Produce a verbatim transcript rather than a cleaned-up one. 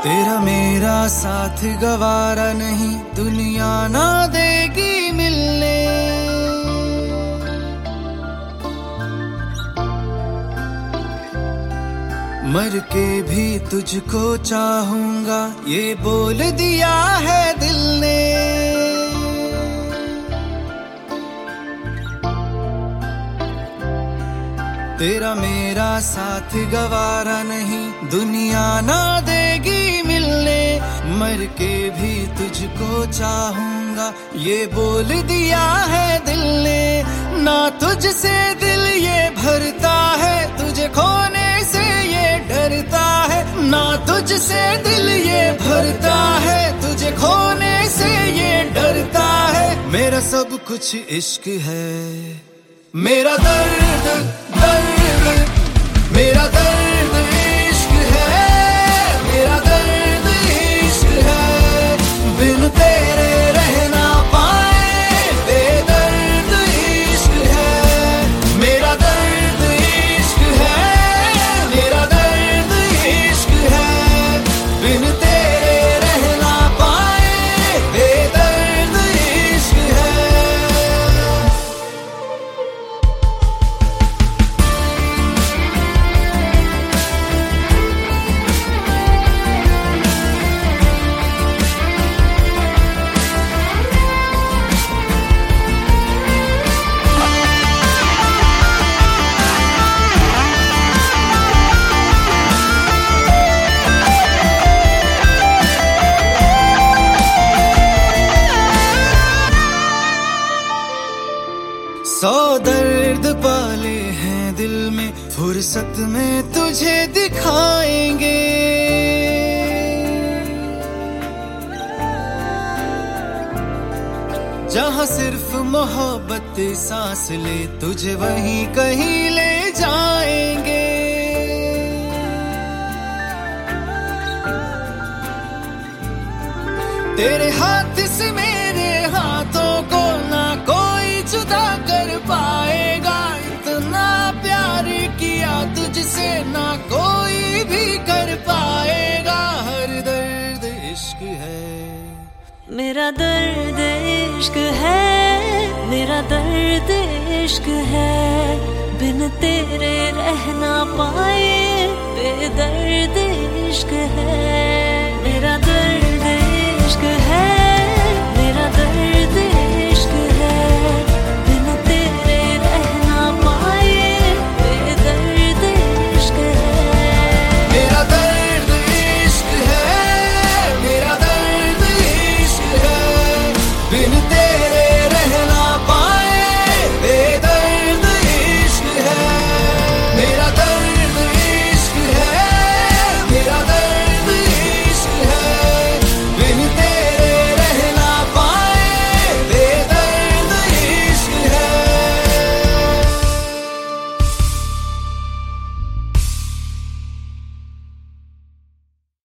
तेरा मेरा साथ गवारा नहीं, दुनिया ना देगी मिलने। मर के भी तुझको चाहूंगा, ये बोल दिया है दिल ने। तेरा मेरा साथ गवारा नहीं, दुनिया ना देगी मिलने। मर के भी तुझको चाहूंगा, ये बोल दिया है दिल ने। ना तुझसे दिल ये भरता है, तुझे खोने से ये डरता है। ना तुझसे दिल ये भरता है, तुझे खोने से ये डरता है। मेरा सब कुछ इश्क है, मेरा दर्द दर्द, मेरा दर्द इश्क है, मेरा दर्द इश्क है। बिन तेरे रह ना पाए, बेदर्द इश्क है। मेरा दर्द इश्क है, मेरा दर्द इश्क है। बिन तेरे रह ना पाए, बेदर्द इश्क है। सौ दर्द पाले हैं दिल में, फुर्सत में तुझे दिखाएंगे। जहां सिर्फ मोहब्बत सांस ले, तुझे वहीं कहीं ले जाएंगे। तेरे हाथ से मेरे हाथों को ना कोई जुदा कर पाएगा। इतना प्यार किया तुझसे ना कोई भी कर पाएगा। हर दर्द इश्क है, मेरा दर्द इश्क है, मेरा दर्द इश्क है। बिन तेरे रह ना पाए,